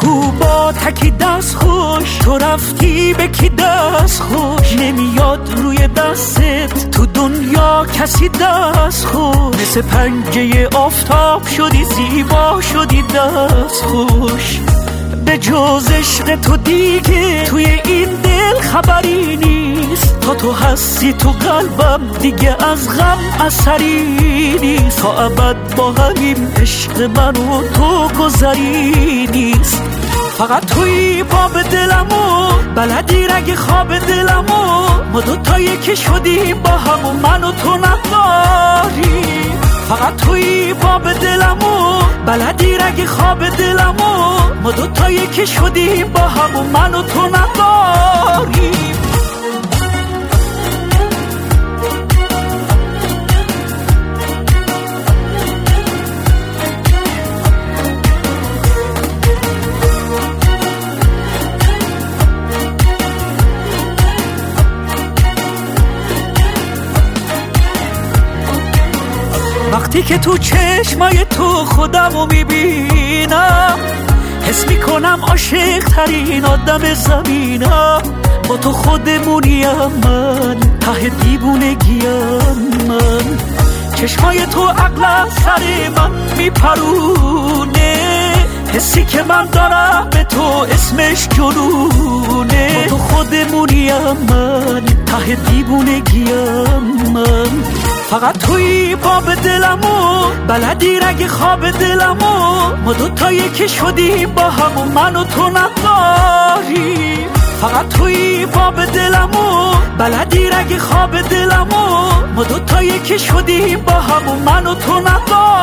کو با تکی دست خوش، تو رفتی به کی دست خوش، نمیاد روی دستت تو دنیا کسی دست خوش، مثل پنجه آفتاب شدی زیبا شدی دست خوش. به جز عشق تو دیگه توی این دل خبری نیست، تا تو هستی تو قلبم دیگه از غم اثری نیست، تا ابد با همین عشق من و تو گذری نیست. فقط توی باب دلمو بلدی رگ خواب دلمو، ما دوتایی که شدیم با هم و من و تو نداری. فقط توی باب دلمو بلدی رگ خواب دلمو، ما دوتایی که شدیم با هم و من و تو نداری. وقتی که تو چشمای تو خودمو میبینم، حس میکنم عاشق ترین آدم زمینم. با تو خودمونیم من، ته دیوونگیم من، چشمای تو عقل سر من میپرونه، حسی که من دارم به تو اسمش جنونه. با تو خودمونیم من، ته دیوونگیم من، فقط توی باب دلمو بلدی رگ خواب دلمو، ما دوتایی که شدیم با هم و من و تو نداری. فقط توی باب دلمو بلدی رگ خواب دلمو، ما دوتایی که شدیم با هم و من و تو نداری.